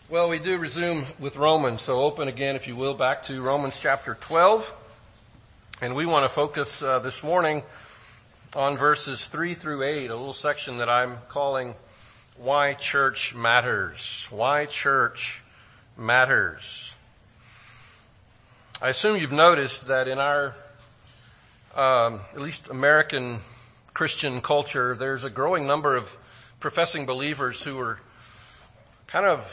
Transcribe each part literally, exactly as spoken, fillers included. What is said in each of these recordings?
Well, we do resume with Romans, so open again, if you will, back to Romans chapter twelve. And we want to focus uh, this morning on verses three through eight, a little section that I'm calling Why Church Matters. Why Church Matters. I assume you've noticed that in our, um, at least American Christian culture, there's a growing number of professing believers who are kind of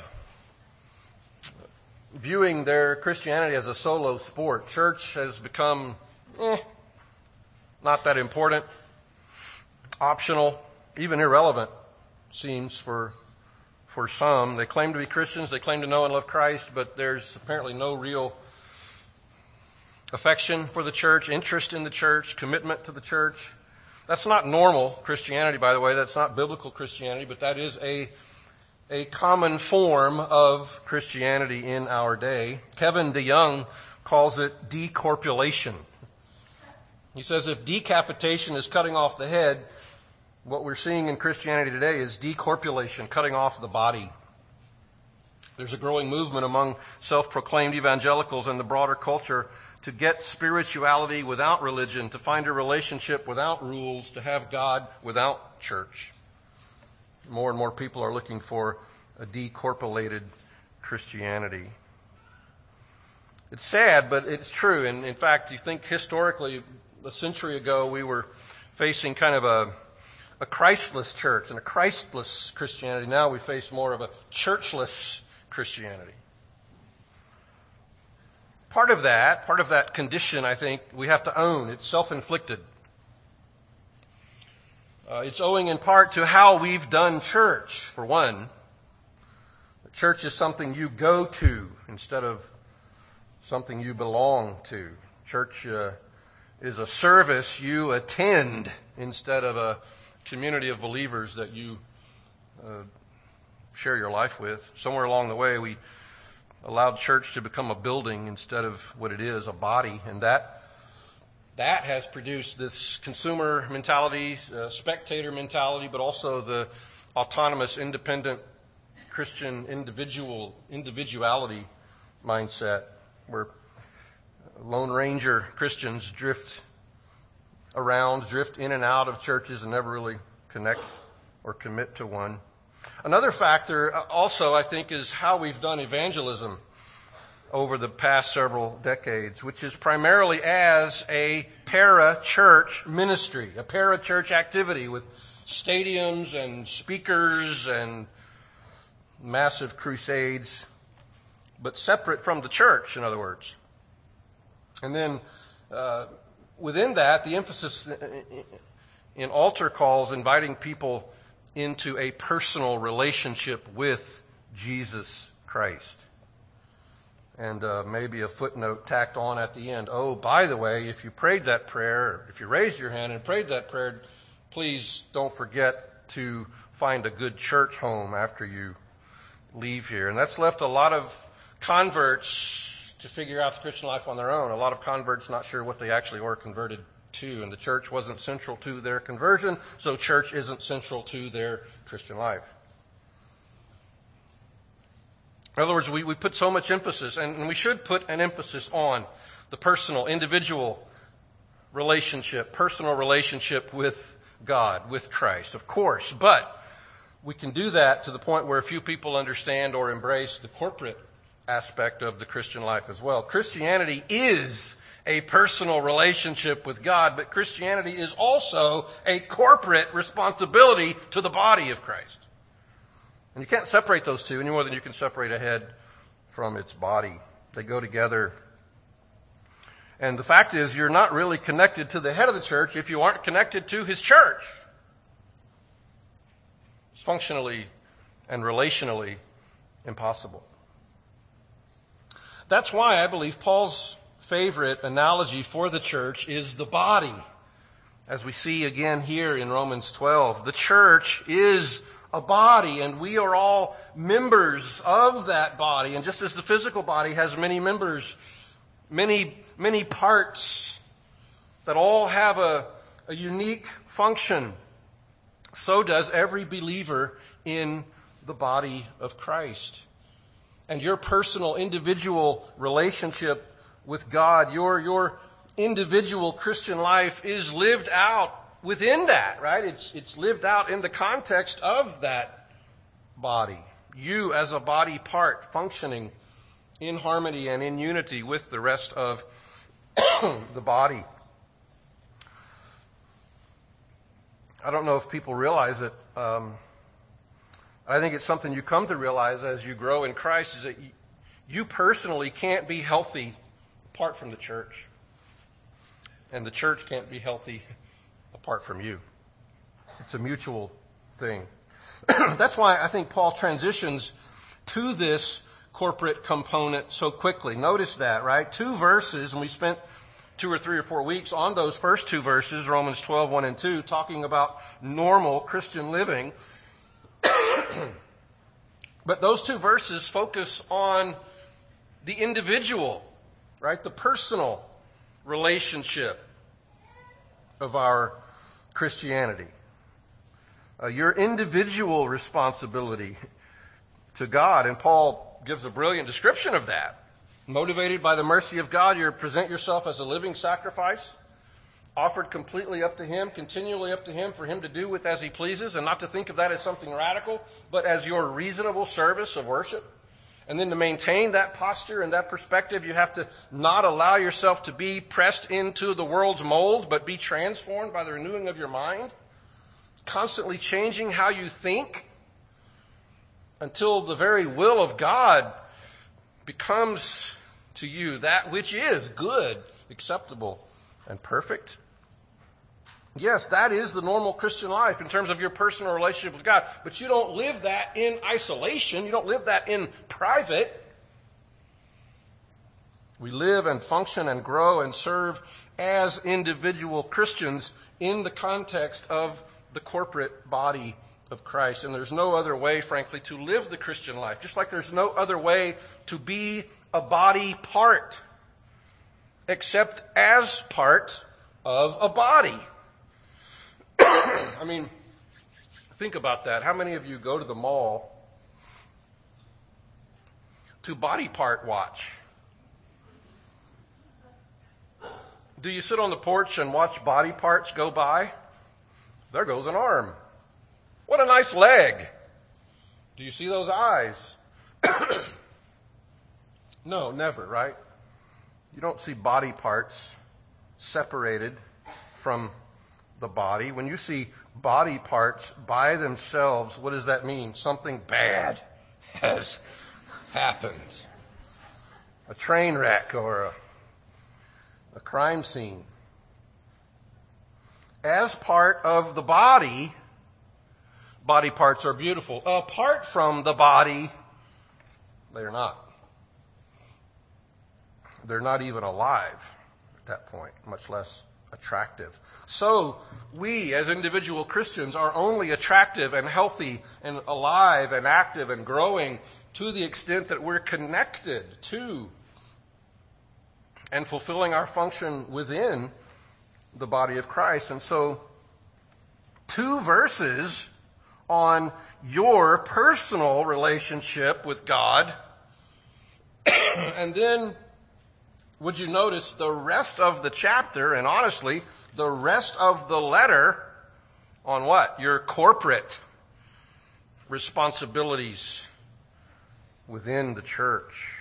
viewing their Christianity as a solo sport. Church has become eh, not that important, optional, even irrelevant, seems for for some. They claim to be Christians, they claim to know and love Christ, but there's apparently no real affection for the church, interest in the church, commitment to the church. That's not normal Christianity, by the way. That's not biblical Christianity, but that is a a common form of Christianity in our day. Kevin DeYoung calls it decorpulation. He says if decapitation is cutting off the head, what we're seeing in Christianity today is decorpulation, cutting off the body. There's a growing movement among self-proclaimed evangelicals and the broader culture to get spirituality without religion, to find a relationship without rules, to have God without church. More and more people are looking for a decorpulated Christianity. It's sad, but it's true. And in fact, you think historically, a century ago, we were facing kind of a, a Christless church and a Christless Christianity. Now we face more of a churchless Christianity. Part of that, part of that condition, I think, we have to own. It's self-inflicted. Uh, it's owing in part to how we've done church, for one. Church is something you go to instead of something you belong to. Church uh, is a service you attend instead of a community of believers that you uh, share your life with. Somewhere along the way, we allowed church to become a building instead of what it is, a body, and that That has produced this consumer mentality, uh, spectator mentality, but also the autonomous, independent Christian individual individuality mindset, where Lone Ranger Christians drift around, drift in and out of churches and never really connect or commit to one. Another factor also, I think, is how we've done evangelism over the past several decades, which is primarily as a para-church ministry, a para-church activity with stadiums and speakers and massive crusades, but separate from the church, in other words. And then uh, within that, the emphasis in altar calls, inviting people into a personal relationship with Jesus Christ. And uh, maybe a footnote tacked on at the end. Oh, by the way, if you prayed that prayer, if you raised your hand and prayed that prayer, please don't forget to find a good church home after you leave here. And that's left a lot of converts to figure out the Christian life on their own. A lot of converts not sure what they actually were converted to. And the church wasn't central to their conversion, so church isn't central to their Christian life. In other words, we, we put so much emphasis, and we should put an emphasis on the personal, individual relationship, personal relationship with God, with Christ, of course. But we can do that to the point where few people understand or embrace the corporate aspect of the Christian life as well. Christianity is a personal relationship with God, but Christianity is also a corporate responsibility to the body of Christ. And you can't separate those two any more than you can separate a head from its body. They go together. And the fact is, you're not really connected to the head of the church if you aren't connected to his church. It's functionally and relationally impossible. That's why I believe Paul's favorite analogy for the church is the body. As we see again here in Romans twelve, the church is a body, and we are all members of that body. And just as the physical body has many members, many, many parts that all have a, a unique function, so does every believer in the body of Christ. and your personal, individual relationship with God, your, your individual Christian life is lived out within that, right? It's, it's lived out in the context of that body. You as a body part functioning in harmony and in unity with the rest of the body. I don't know if people realize it. Um, I think it's something you come to realize as you grow in Christ, is that you, you personally can't be healthy apart from the church. And the church can't be healthy apart from you. It's a mutual thing. That's why I think Paul transitions to this corporate component so quickly. Notice that, right? Two verses, and we spent two or three or four weeks on those first two verses, Romans twelve, one and two, talking about normal Christian living. But those two verses focus on the individual, right? The personal relationship of our Christianity. Uh, your individual responsibility to God. And Paul gives a brilliant description of that. Motivated by the mercy of God, you present yourself as a living sacrifice, offered completely up to Him, continually up to Him, for Him to do with as He pleases, and not to think of that as something radical, but as your reasonable service of worship. And then to maintain that posture and that perspective, you have to not allow yourself to be pressed into the world's mold, but be transformed by the renewing of your mind, constantly changing how you think until the very will of God becomes to you that which is good, acceptable, and perfect. Yes, that is the normal Christian life in terms of your personal relationship with God. But you don't live that in isolation. You don't live that in private. We live and function and grow and serve as individual Christians in the context of the corporate body of Christ. And there's no other way, frankly, to live the Christian life. Just like there's no other way to be a body part except as part of a body. I mean, think about that. How many of you go to the mall to body part watch? Do you sit on the porch and watch body parts go by? There goes an arm. What a nice leg. Do you see those eyes? No, never, right? You don't see body parts separated from the body. When you see body parts by themselves, what does that mean? Something bad has happened. A train wreck or a, a crime scene. As part of the body, body parts are beautiful. Apart from the body, they're not. They're not even alive at that point, much less attractive. So we as individual Christians are only attractive and healthy and alive and active and growing to the extent that we're connected to and fulfilling our function within the body of Christ. And so two verses on your personal relationship with God, and then would you notice the rest of the chapter, and honestly, the rest of the letter on what? Your corporate responsibilities within the church.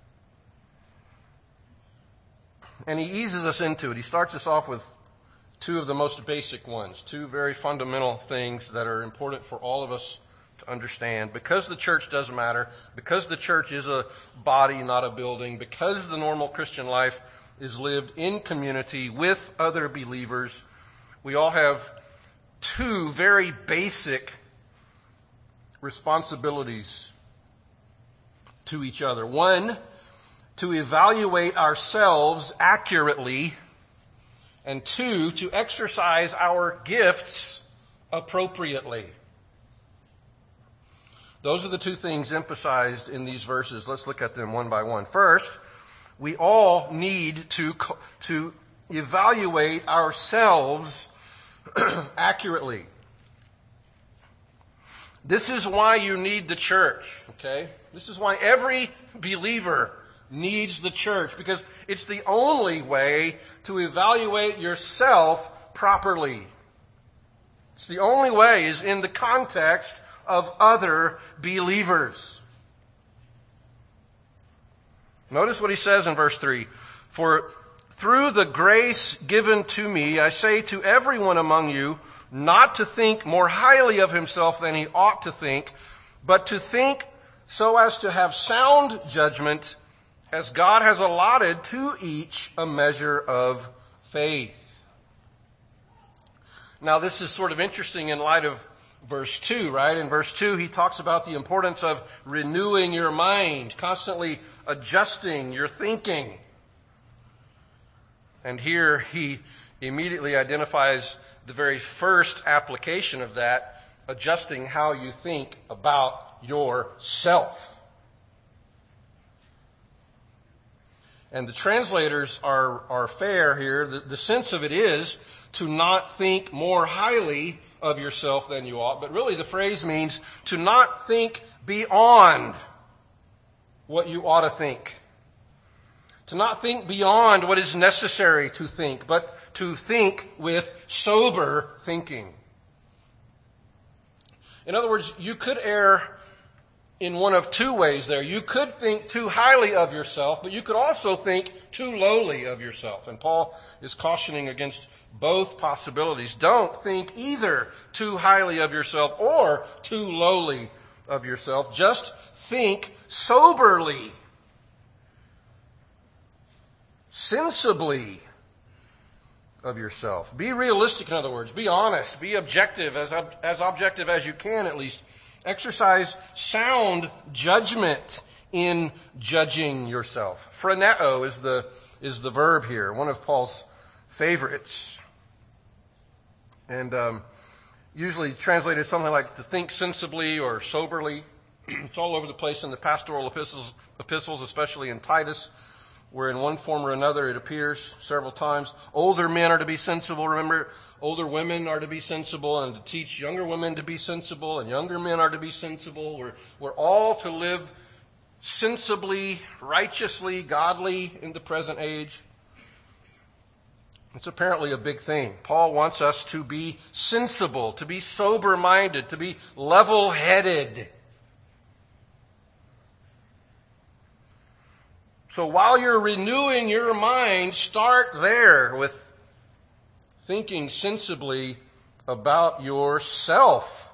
And he eases us into it. He starts us off with two of the most basic ones, two very fundamental things that are important for all of us to understand. Because the church does matter, because the church is a body, not a building, because the normal Christian life is lived in community with other believers, we all have two very basic responsibilities to each other. One, to evaluate ourselves accurately, and two, to exercise our gifts appropriately. Those are the two things emphasized in these verses. Let's look at them one by one. First, we all need to, to evaluate ourselves accurately. This is why you need the church, okay? This is why every believer needs the church, because it's the only way to evaluate yourself properly. It's the only way is in the context of other believers. Notice what he says in verse three. For through the grace given to me, I say to everyone among you, not to think more highly of himself than he ought to think, but to think so as to have sound judgment, as God has allotted to each a measure of faith. Now, this is sort of interesting in light of verse two, right? In verse two, he talks about the importance of renewing your mind, constantly adjusting your thinking. And here he immediately identifies the very first application of that, adjusting how you think about yourself. And the translators are, are fair here. The, the sense of it is to not think more highly of yourself than you ought. But really the phrase means to not think beyond what you ought to think. To not think beyond what is necessary to think, but to think with sober thinking. In other words, you could err in one of two ways there. You could think too highly of yourself, but you could also think too lowly of yourself. And Paul is cautioning against both possibilities. Don't think either too highly of yourself or too lowly of yourself. Just think soberly, sensibly of yourself. Be realistic, in other words. Be honest. Be objective, as, as objective as you can at least. Exercise sound judgment in judging yourself. Phroneo is the, is the verb here, one of Paul's favorites. And um, usually translated something like to think sensibly or soberly. It's all over the place in the pastoral epistles, epistles, especially in Titus, where in one form or another it appears several times. Older men are to be sensible. Remember, older women are to be sensible, and to teach younger women to be sensible, and younger men are to be sensible. We're, we're all to live sensibly, righteously, godly in the present age. It's apparently a big thing. Paul wants us to be sensible, to be sober-minded, to be level-headed. So while you're renewing your mind, start there with thinking sensibly about yourself.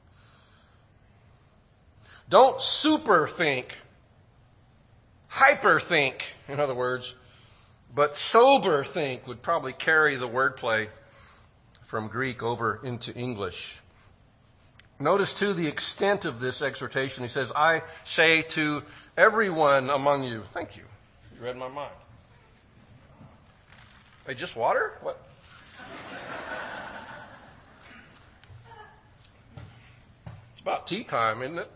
Don't super think, hyper think, in other words, but sober think would probably carry the wordplay from Greek over into English. Notice too the extent of this exhortation. He says, I say to everyone among you. Thank you. You read my mind. Hey, just water? What? It's about tea time, isn't it?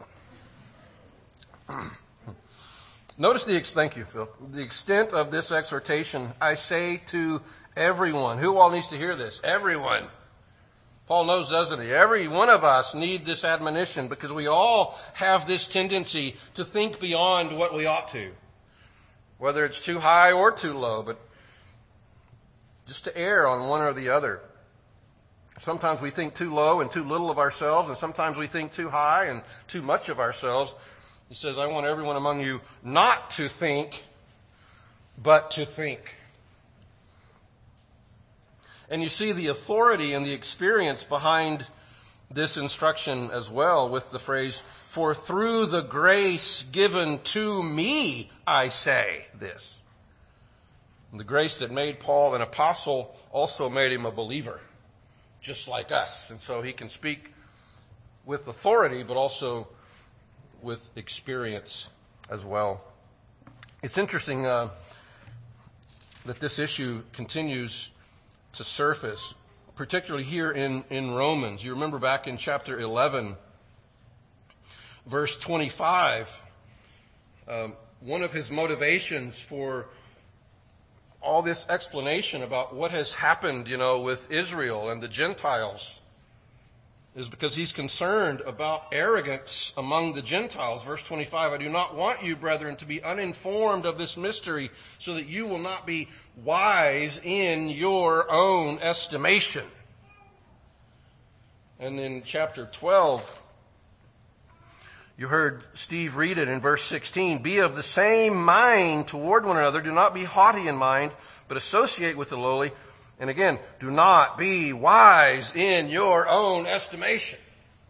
Notice the, ex- thank you, Phil. The extent of this exhortation, I say to everyone. Who all needs to hear this? Everyone. Paul knows, doesn't he? Every one of us need this admonition because we all have this tendency to think beyond what we ought to. Whether it's too high or too low, but just to err on one or the other. Sometimes we think too low and too little of ourselves, and sometimes we think too high and too much of ourselves. He says, I want everyone among you not to think, but to think. And you see the authority and the experience behind this instruction as well with the phrase, for through the grace given to me, I say this. And the grace that made Paul an apostle also made him a believer, just like us. And so he can speak with authority, but also with experience as well. It's interesting uh, that this issue continues to surface, particularly here in, in Romans. You remember back in chapter eleven, verse twenty-five, um, one of his motivations for all this explanation about what has happened, you know, with Israel and the Gentiles is because he's concerned about arrogance among the Gentiles. Verse twenty-five, I do not want you, brethren, to be uninformed of this mystery, so that you will not be wise in your own estimation. And in chapter twelve, you heard Steve read it in verse sixteen. Be of the same mind toward one another. Do not be haughty in mind, but associate with the lowly. And again, do not be wise in your own estimation.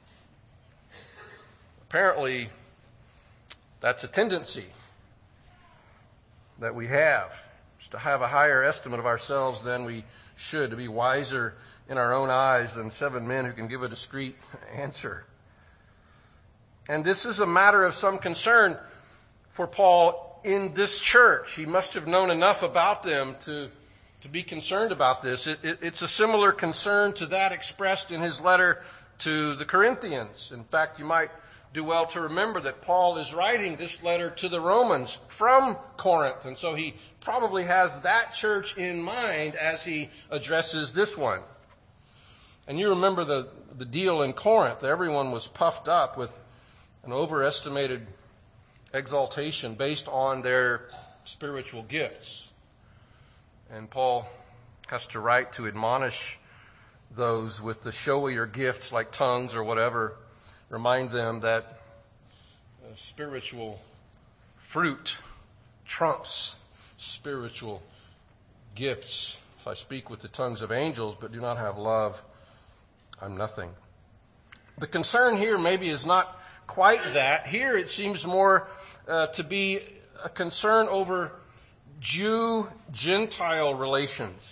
Apparently, that's a tendency that we have, is to have a higher estimate of ourselves than we should, to be wiser in our own eyes than seven men who can give a discreet answer. And this is a matter of some concern for Paul in this church. He must have known enough about them to, to be concerned about this. It, it, it's a similar concern to that expressed in his letter to the Corinthians. In fact, you might do well to remember that Paul is writing this letter to the Romans from Corinth. And so he probably has that church in mind as he addresses this one. And you remember the, the deal in Corinth. Everyone was puffed up with an overestimated exaltation based on their spiritual gifts. And Paul has to write to admonish those with the showier gifts like tongues or whatever, remind them that uh, spiritual fruit trumps spiritual gifts. If I speak with the tongues of angels but do not have love, I'm nothing. The concern here maybe is not quite that. Here it seems more uh, to be a concern over Jew-Gentile relations.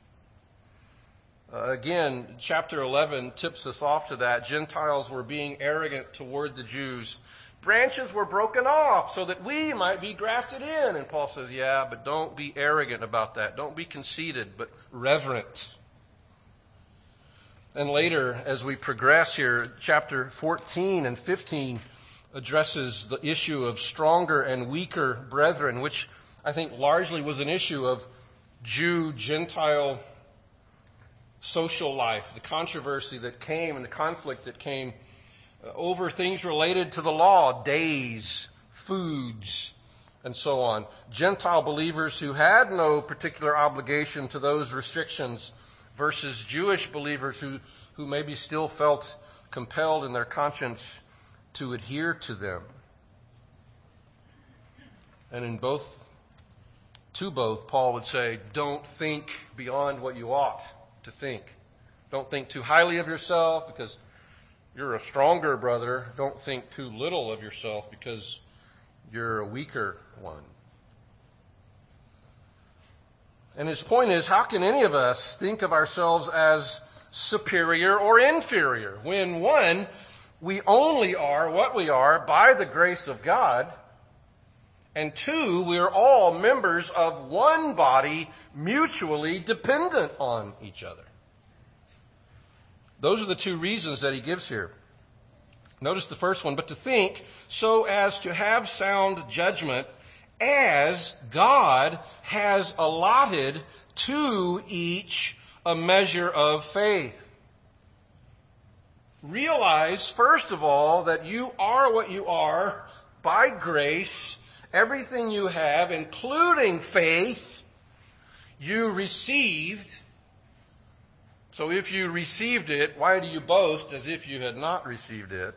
Uh, again, chapter eleven tips us off to that. Gentiles were being arrogant toward the Jews. Branches were broken off so that we might be grafted in. And Paul says, yeah, but don't be arrogant about that. Don't be conceited, but reverent. And later, as we progress here, chapter fourteen and fifteen addresses the issue of stronger and weaker brethren, which I think largely was an issue of Jew-Gentile social life, the controversy that came and the conflict that came over things related to the law, days, foods, and so on. Gentile believers who had no particular obligation to those restrictions versus Jewish believers who, who maybe still felt compelled in their conscience to adhere to them. And in both, to both, Paul would say, don't think beyond what you ought to think. Don't think too highly of yourself because you're a stronger brother. Don't think too little of yourself because you're a weaker one. And his point is, how can any of us think of ourselves as superior or inferior when, one, we only are what we are by the grace of God, and two, we are all members of one body, mutually dependent on each other. Those are the two reasons that he gives here. Notice the first one, but to think so as to have sound judgment as God has allotted to each a measure of faith. Realize, first of all, that you are what you are by grace. Everything you have, including faith, you received. So if you received it, why do you boast as if you had not received it?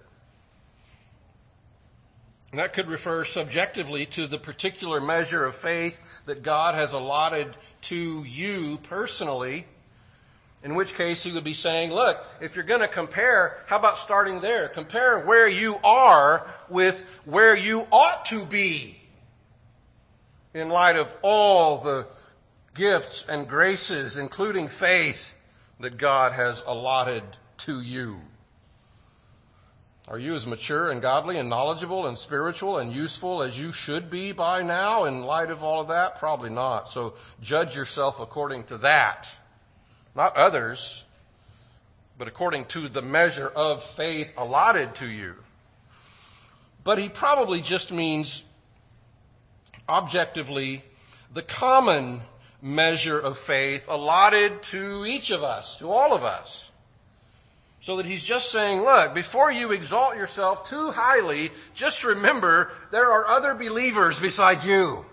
And that could refer subjectively to the particular measure of faith that God has allotted to you personally, in which case he would be saying, look, if you're going to compare, how about starting there? Compare where you are with where you ought to be in light of all the gifts and graces, including faith, that God has allotted to you. Are you as mature and godly and knowledgeable and spiritual and useful as you should be by now in light of all of that? Probably not. So judge yourself according to that. Not others, but according to the measure of faith allotted to you. But he probably just means objectively the common measure of faith allotted to each of us, to all of us. So that he's just saying, look, before you exalt yourself too highly, just remember there are other believers besides you.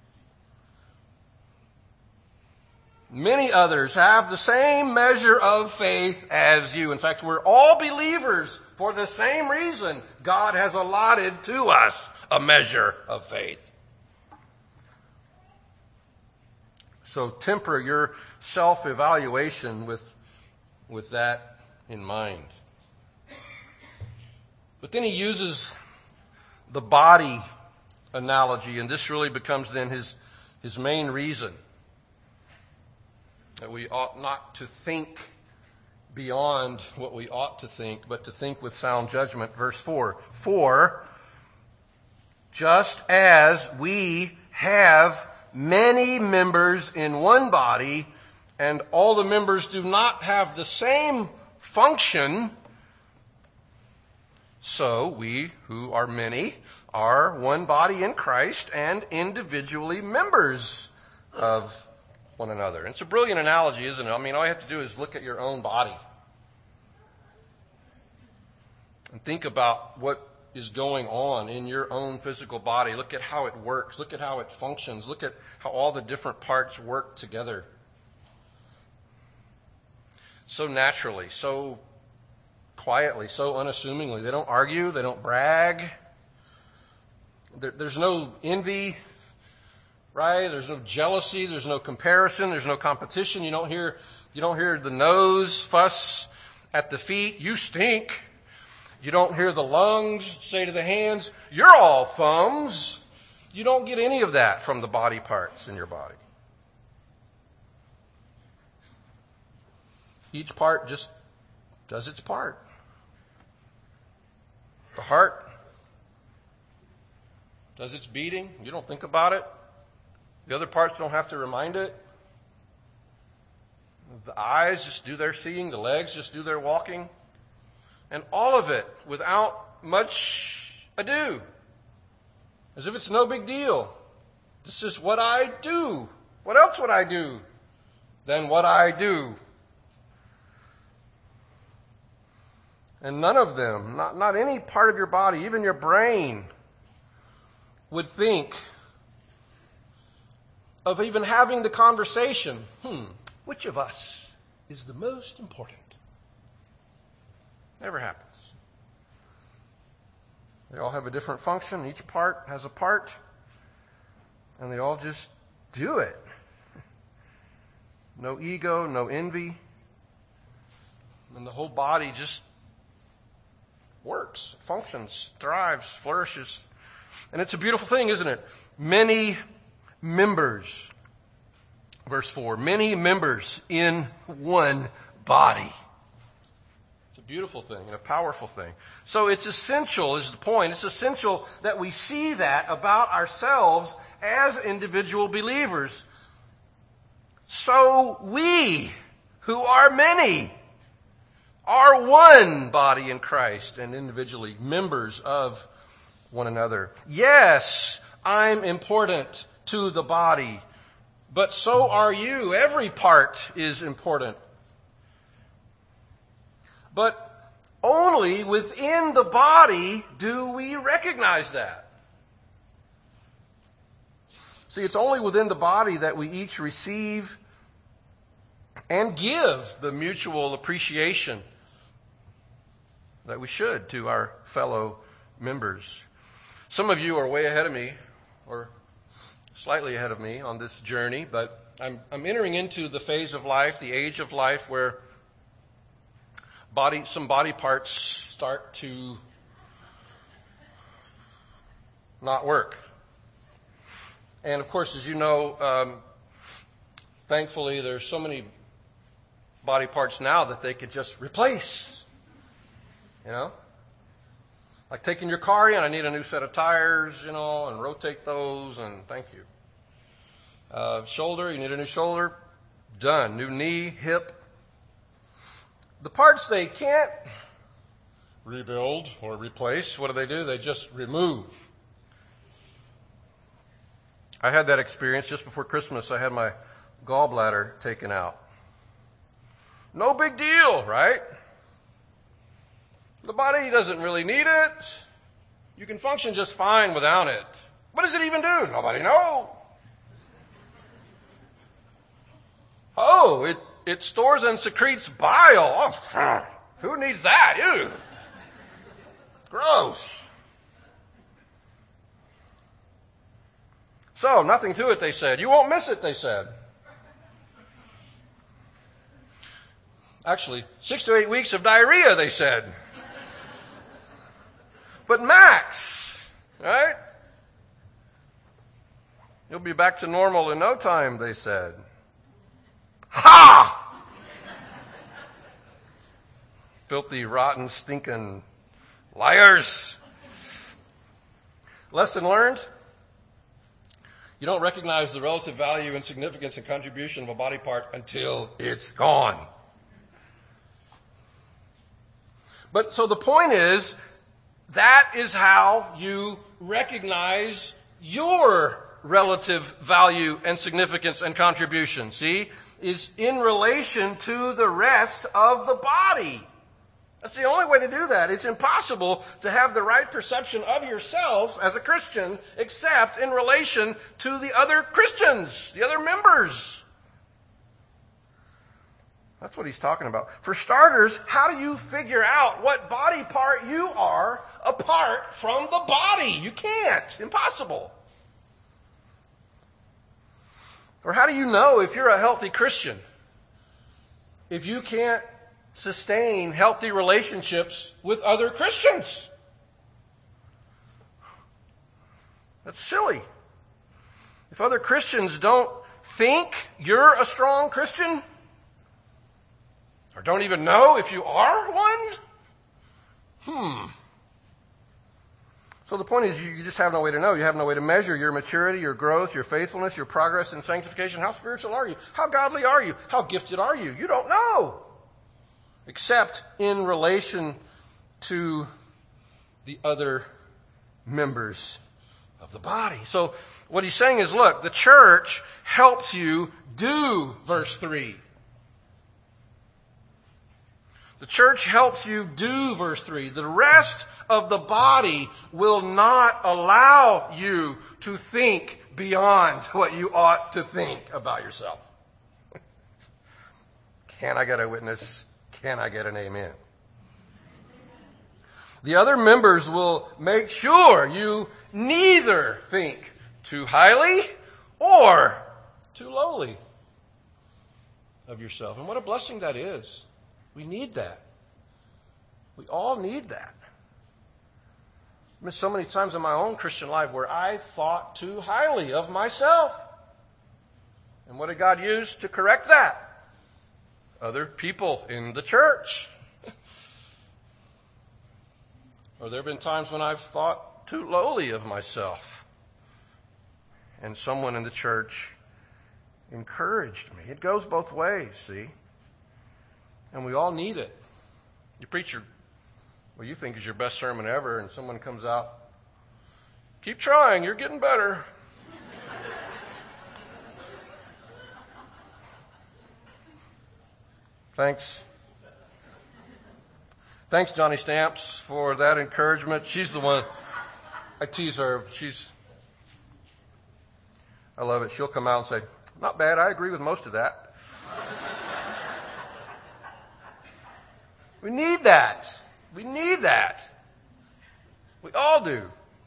Many others have the same measure of faith as you. In fact, we're all believers for the same reason. God has allotted to us a measure of faith. So temper your self-evaluation with, with that in mind. But then he uses the body analogy, and this really becomes then his, his main reason. That we ought not to think beyond what we ought to think, but to think with sound judgment. Verse four. For just as we have many members in one body, and all the members do not have the same function, so we who are many are one body in Christ and individually members of one another. It's a brilliant analogy, isn't it? I mean, all you have to do is look at your own body and think about what is going on in your own physical body. Look at how it works. Look at how it functions. Look at how all the different parts work together. So naturally, so quietly, so unassumingly. They don't argue. They don't brag. There, there's no envy. Right? There's no jealousy. There's no comparison. There's no competition. You don't hear, you don't hear the nose fuss at the feet. You stink. You don't hear the lungs say to the hands, you're all thumbs. You don't get any of that from the body parts in your body. Each part just does its part. The heart does its beating. You don't think about it. The other parts don't have to remind it. The eyes just do their seeing. The legs just do their walking. And all of it without much ado. As if it's no big deal. This is what I do. What else would I do than what I do? And none of them, not, not any part of your body, even your brain, would think of even having the conversation, hmm, which of us is the most important? Never happens. They all have a different function. Each part has a part. And they all just do it. No ego, no envy. And the whole body just works, functions, thrives, flourishes. And it's a beautiful thing, isn't it? Many members. Verse four. Many members in one body. It's a beautiful thing and a powerful thing. So it's essential, is the point. It's essential that we see that about ourselves as individual believers. So we, who are many, are one body in Christ and individually members of one another. Yes, I'm important to the body, but so are you. Every part is important. But only within the body do we recognize that. See, it's only within the body that we each receive and give the mutual appreciation that we should to our fellow members. Some of you are way ahead of me, or slightly ahead of me on this journey, but I'm, I'm entering into the phase of life, the age of life, where body, some body parts start to not work. And of course, as you know, um, thankfully there's so many body parts now that they could just replace. You know? Like taking your car in, I need a new set of tires, you know, and rotate those, and thank you. Uh, shoulder, you need a new shoulder. Done. New knee, hip. The parts they can't rebuild or replace, what do they do? They just remove. I had that experience just before Christmas. I had my gallbladder taken out. No big deal, right? The body doesn't really need it. You can function just fine without it. What does it even do? Nobody knows. Oh, it, it stores and secretes bile. Oh, who needs that? Ew. Gross. So, nothing to it, they said. You won't miss it, they said. Actually, six to eight weeks of diarrhea, they said. But max, right? You'll be back to normal in no time, they said. Ha! Filthy, rotten, stinking liars. Lesson learned? You don't recognize the relative value and significance and contribution of a body part until it's gone. But so the point is, that is how you recognize your relative value and significance and contribution. See? Is in relation to the rest of the body. That's the only way to do that. It's impossible to have the right perception of yourself as a Christian except in relation to the other Christians, the other members. That's what he's talking about. For starters, how do you figure out what body part you are apart from the body? You can't. Impossible. Or how do you know if you're a healthy Christian? If you can't sustain healthy relationships with other Christians? That's silly. If other Christians don't think you're a strong Christian, or don't even know if you are one? Hmm. So the point is you just have no way to know. You have no way to measure your maturity, your growth, your faithfulness, your progress in sanctification. How spiritual are you? How godly are you? How gifted are you? You don't know. Except in relation to the other members of the body. So what he's saying is, look, the church helps you do verse three. The church helps you do verse three. The rest of the body will not allow you to think beyond what you ought to think about yourself. Can I get a witness? Can I get an amen? The other members will make sure you neither think too highly or too lowly of yourself. And what a blessing that is. We need that. We all need that. I've been so many times in my own Christian life where I thought too highly of myself. And what did God use to correct that? Other people in the church. Or there have been times when I've thought too lowly of myself. And someone in the church encouraged me. It goes both ways, see? And we all need it. You preach your, what you think is your best sermon ever, and someone comes out, keep trying, you're getting better. Thanks. Thanks, Johnny Stamps, for that encouragement. She's the one, I tease her. She's, I love it. She'll come out and say, not bad, I agree with most of that. We need that. We need that. We all do.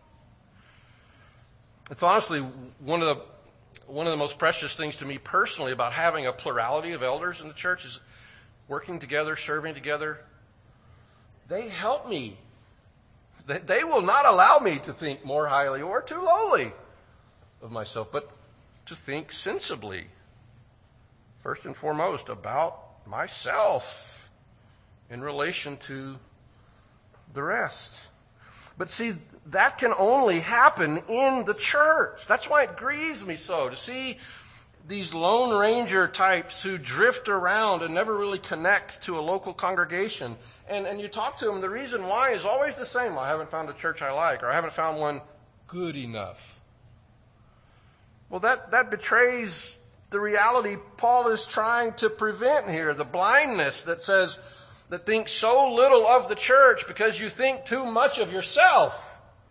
It's honestly one of the one of the most precious things to me personally about having a plurality of elders in the church is working together, serving together. They help me. They, they will not allow me to think more highly or too lowly of myself, but to think sensibly, first and foremost, about myself in relation to the rest. But see, that can only happen in the church. That's why it grieves me so to see these Lone Ranger types who drift around and never really connect to a local congregation. And, and you talk to them, the reason why is always the same. I haven't found a church I like, or I haven't found one good enough. Well, that, that betrays the reality Paul is trying to prevent here, the blindness that says, that think so little of the church because you think too much of yourself.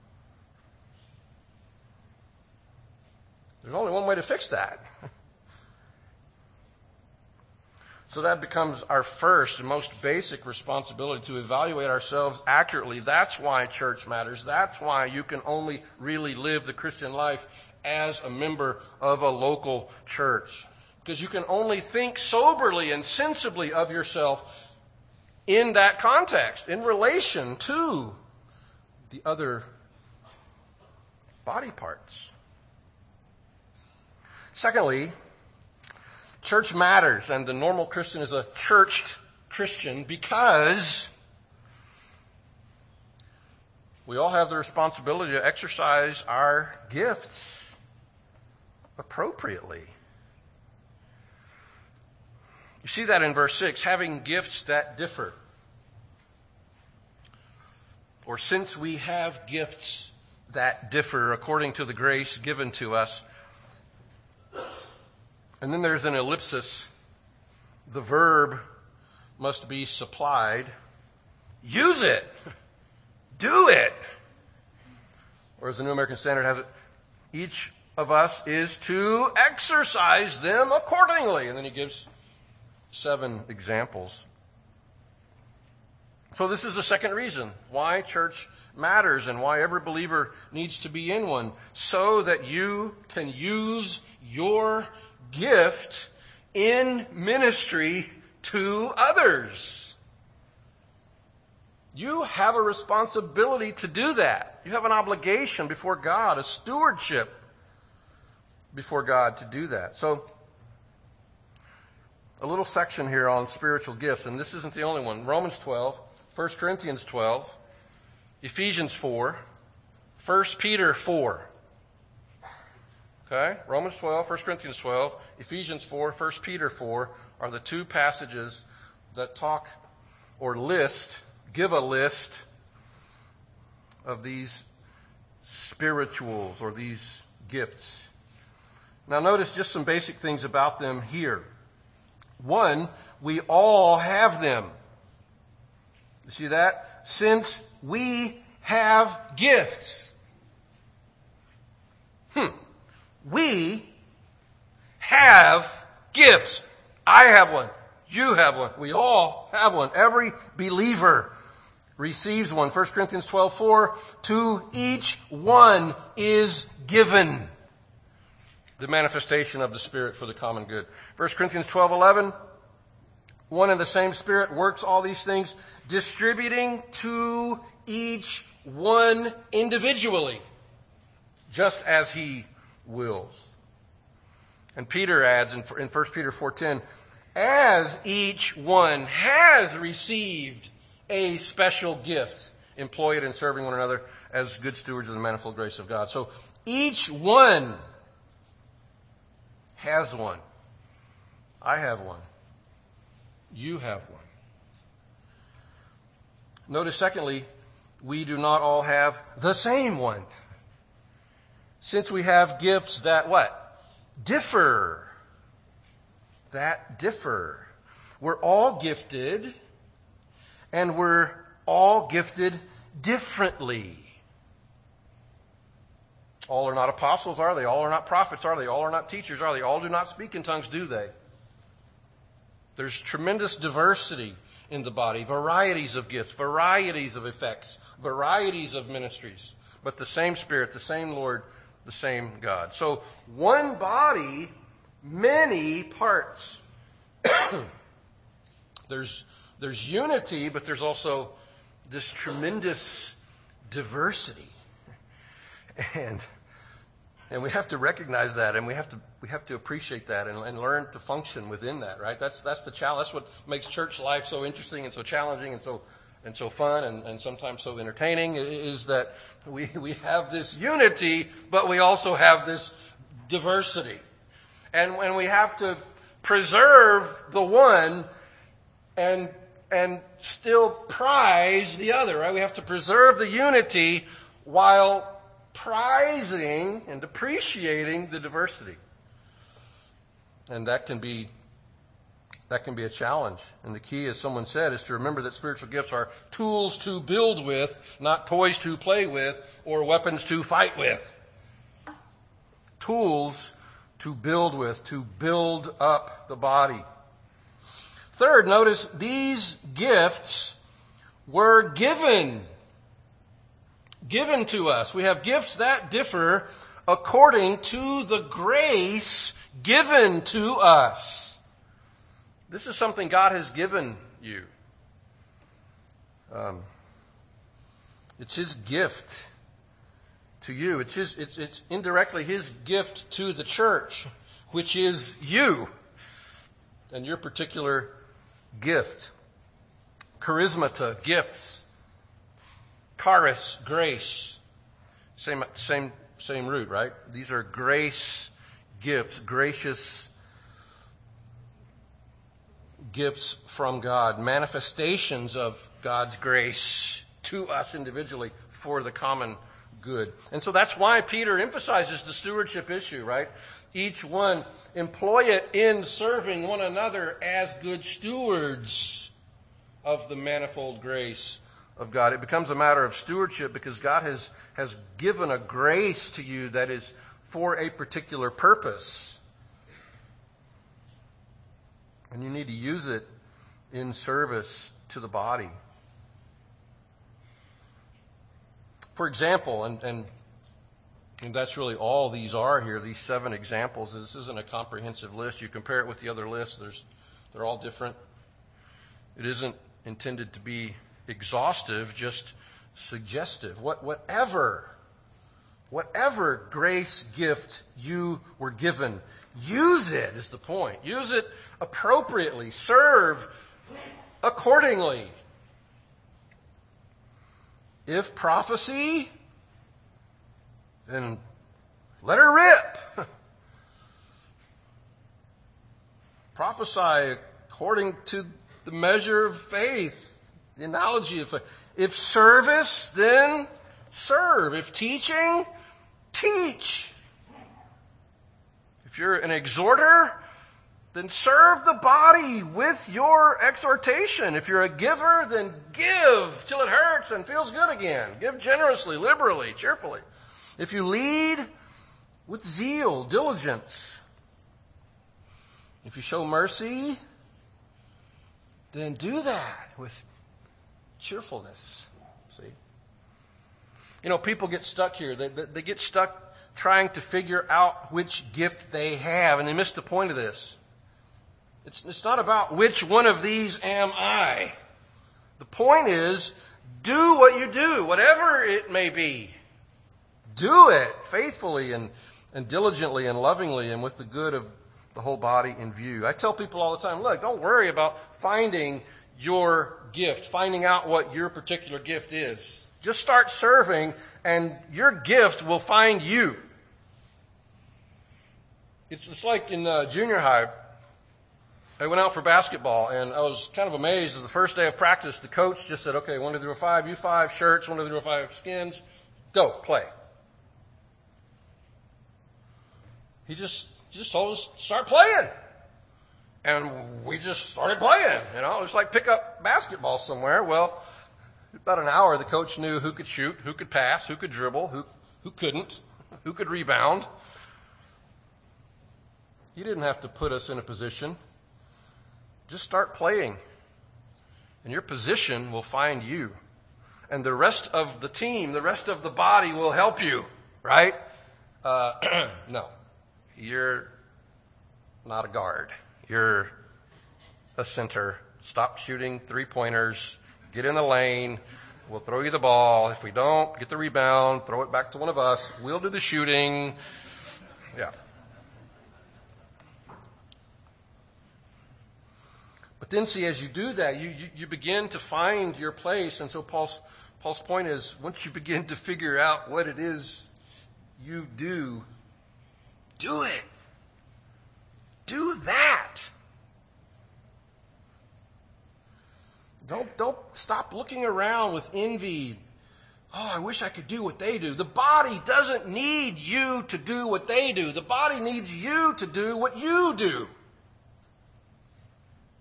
There's only one way to fix that. So that becomes our first and most basic responsibility, to evaluate ourselves accurately. That's why church matters. That's why you can only really live the Christian life as a member of a local church. Because you can only think soberly and sensibly of yourself in that context, in relation to the other body parts. Secondly, church matters, and the normal Christian is a churched Christian because we all have the responsibility to exercise our gifts appropriately. You see that in verse six, having gifts that differ. Or since we have gifts that differ according to the grace given to us. And then there's an ellipsis. The verb must be supplied. Use it. Do it. Or as the New American Standard has it, each of us is to exercise them accordingly. And then he gives seven examples. So this is the second reason why church matters and why every believer needs to be in one, so that you can use your gift in ministry to others. You have a responsibility to do that. You have an obligation before God, a stewardship before God to do that. So, a little section here on spiritual gifts, and this isn't the only one. Romans twelve, First Corinthians twelve, Ephesians four, First Peter four. Okay? Romans twelve, First Corinthians twelve, Ephesians four, First Peter four are the two passages that talk or list, give a list of these spirituals or these gifts. Now notice just some basic things about them here. One, we all have them. You see that? Since we have gifts. Hmm. We have gifts. I have one. You have one. We all have one. Every believer receives one. First Corinthians twelve four, to each one is given the manifestation of the Spirit for the common good. First Corinthians twelve eleven, one and the same Spirit works all these things, distributing to each one individually, just as he wills. And Peter adds in First Peter four ten, as each one has received a special gift, employ it in serving one another as good stewards of the manifold grace of God. So each one has one. I have one. You have one. Notice, secondly, we do not all have the same one. Since we have gifts that what? Differ. That differ. We're all gifted, and we're all gifted differently. All are not apostles, are they? All are not prophets, are they? All are not teachers, are they? All do not speak in tongues, do they? There's tremendous diversity in the body, varieties of gifts, varieties of effects, varieties of ministries, but the same Spirit, the same Lord, the same God. So one body, many parts. there's there's unity, but there's also this tremendous diversity. And and we have to recognize that, and we have to we have to appreciate that, and, and learn to function within that. Right? That's that's the challenge. That's what makes church life so interesting and so challenging and so and so fun and, and sometimes so entertaining. Is that we we have this unity, but we also have this diversity, and and we have to preserve the one and and still prize the other. Right? We have to preserve the unity while prizing and appreciating the diversity. And that can be that can be a challenge. And the key, as someone said, is to remember that spiritual gifts are tools to build with, not toys to play with or weapons to fight with. Tools to build with, to build up the body. Third, notice these gifts were given. Given to us. We have gifts that differ according to the grace given to us. This is something God has given you. Um, it's His gift to you. It's His. It's, it's indirectly His gift to the church, which is you and your particular gift. Charismata, gifts. Charis, grace. Same, same, same root, right? These are grace gifts, gracious gifts from God, manifestations of God's grace to us individually for the common good. And so that's why Peter emphasizes the stewardship issue, right? Each one employ it in serving one another as good stewards of the manifold grace of God. It becomes a matter of stewardship because God has, has given a grace to you that is for a particular purpose. And you need to use it in service to the body. For example, and, and, and that's really all these are here, these seven examples. This isn't a comprehensive list. You compare it with the other lists, there's, they're all different. It isn't intended to be exhaustive, just suggestive. What, whatever, whatever grace gift you were given, use it is the point. Use it appropriately. Serve accordingly. If prophecy, then let her rip. Prophesy according to the measure of faith. The analogy of faith. If service, then serve. If teaching, teach. If you're an exhorter, then serve the body with your exhortation. If you're a giver, then give till it hurts and feels good again. Give generously, liberally, cheerfully. If you lead, with zeal, diligence. If you show mercy, then do that with cheerfulness. See? You know, people get stuck here. They, they, they get stuck trying to figure out which gift they have, and they miss the point of this. It's, it's not about which one of these am I. The point is, do what you do, whatever it may be. Do it faithfully and, and diligently and lovingly and with the good of the whole body in view. I tell people all the time, look, don't worry about finding your gift, finding out what your particular gift is. Just start serving and your gift will find you. It's, it's like in uh, junior high. I went out for basketball, and I was kind of amazed. The first day of practice, the coach just said, okay, one, two, three, four, five, you five, shirts, one, two, three, four, five, skins, go, play. He just, just told us, start playing. And we just started playing, you know. It was like pick up basketball somewhere. Well, about an hour, the coach knew who could shoot, who could pass, who could dribble, who, who couldn't, who could rebound. He didn't have to put us in a position. Just start playing, and your position will find you. And the rest of the team, the rest of the body will help you, right? Uh, no, you're not a guard. You're a center. Stop shooting three-pointers. Get in the lane. We'll throw you the ball. If we don't, get the rebound. Throw it back to one of us. We'll do the shooting. Yeah. But then see, as you do that, you, you, you begin to find your place. And so Paul's, Paul's point is, once you begin to figure out what it is you do, do it. Do that. Don't, don't stop looking around with envy. Oh, I wish I could do what they do. The body doesn't need you to do what they do. The body needs you to do what you do.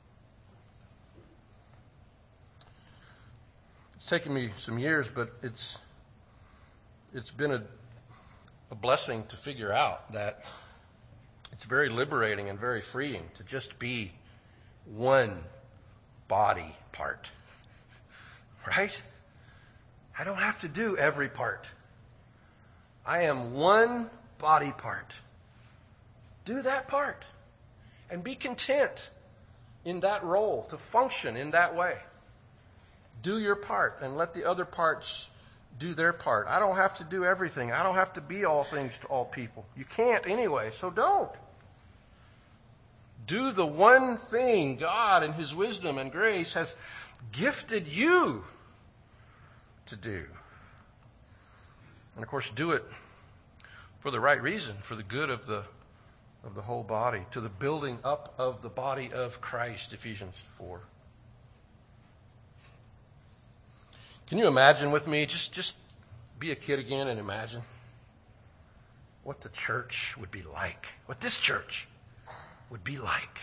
It's taken me some years, but it's it's been a, a blessing to figure out that it's very liberating and very freeing to just be one body part. Right? I don't have to do every part. I am one body part. Do that part and be content in that role, to function in that way. Do your part and let the other parts do their part. I don't have to do everything. I don't have to be all things to all people. You can't anyway, so don't. Do the one thing God in His wisdom and grace has gifted you to do. And of course, do it for the right reason, for the good of the of the whole body, to the building up of the body of Christ, Ephesians four. Can you imagine with me, just, just be a kid again and imagine what the church would be like, what this church would be like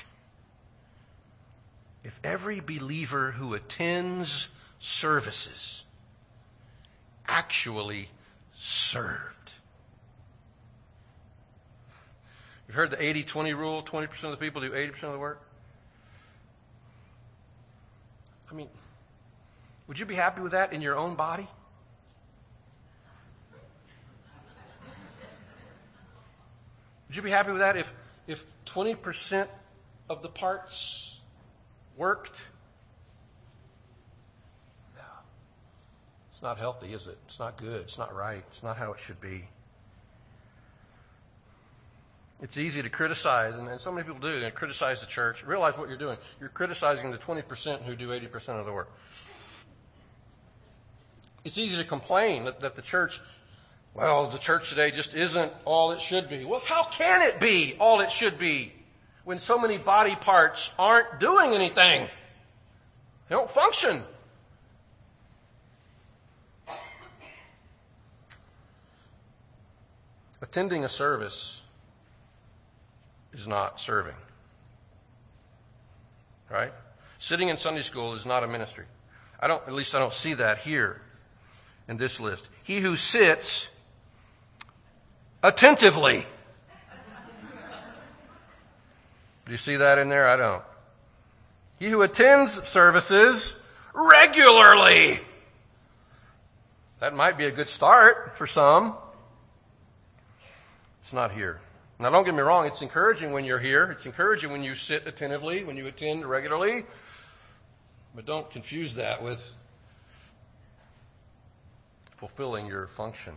if every believer who attends services actually served. You've heard the eighty twenty rule, twenty percent of the people do eighty percent of the work? I mean, would you be happy with that in your own body? Would you be happy with that if, if twenty percent of the parts worked? No. It's not healthy, is it? It's not good. It's not right. It's not how it should be. It's easy to criticize, and, and so many people do, and criticize the church. Realize what you're doing. You're criticizing the twenty percent who do eighty percent of the work. It's easy to complain that, that the church, well, the church today just isn't all it should be. Well, how can it be all it should be when so many body parts aren't doing anything? They don't function. Attending a service is not serving. Right? Sitting in Sunday school is not a ministry. I don't, at least I don't see that here in this list. He who sits attentively. Do you see that in there? I don't. He who attends services regularly. That might be a good start for some. It's not here. Now, don't get me wrong. It's encouraging when you're here. It's encouraging when you sit attentively, when you attend regularly. But don't confuse that with fulfilling your function.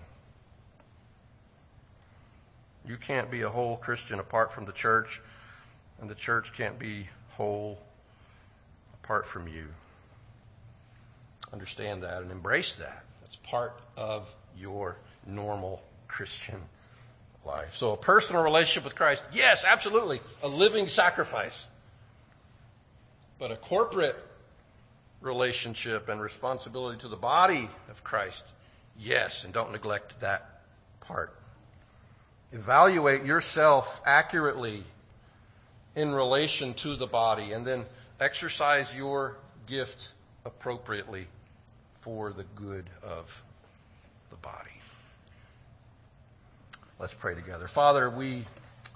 You can't be a whole Christian apart from the church, and the church can't be whole apart from you. Understand that and embrace that. That's part of your normal Christian life. So a personal relationship with Christ, yes, absolutely, a living sacrifice. But a corporate relationship and responsibility to the body of Christ, yes, and don't neglect that part. Evaluate yourself accurately in relation to the body, and then exercise your gift appropriately for the good of the body. Let's pray together. Father, we,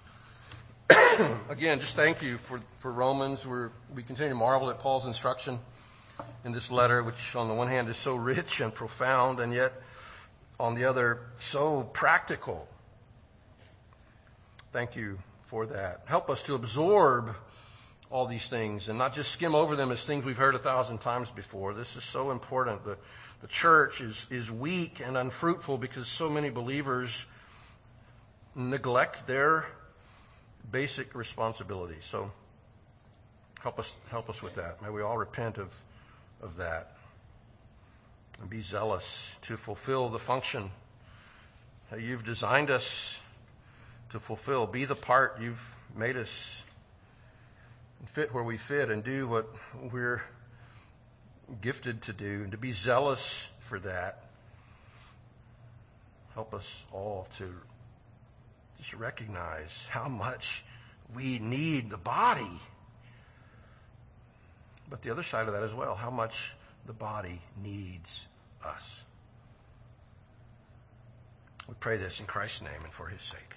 again, just thank you for, for Romans. We're, we continue to marvel at Paul's instruction in this letter, which on the one hand is so rich and profound, and yet on the other, so practical. Thank you for that. Help us to absorb all these things and not just skim over them as things we've heard a thousand times before. This is so important. The, the church is, is weak and unfruitful because so many believers neglect their basic responsibilities. So help us help us with that. May we all repent of, of that and be zealous to fulfill the function that you've designed us to fulfill. Be the part you've made us and fit where we fit and do what we're gifted to do, and to be zealous for that. Help us all to just recognize how much we need the body. But the other side of that as well, how much the body needs us. We pray this in Christ's name and for his sake.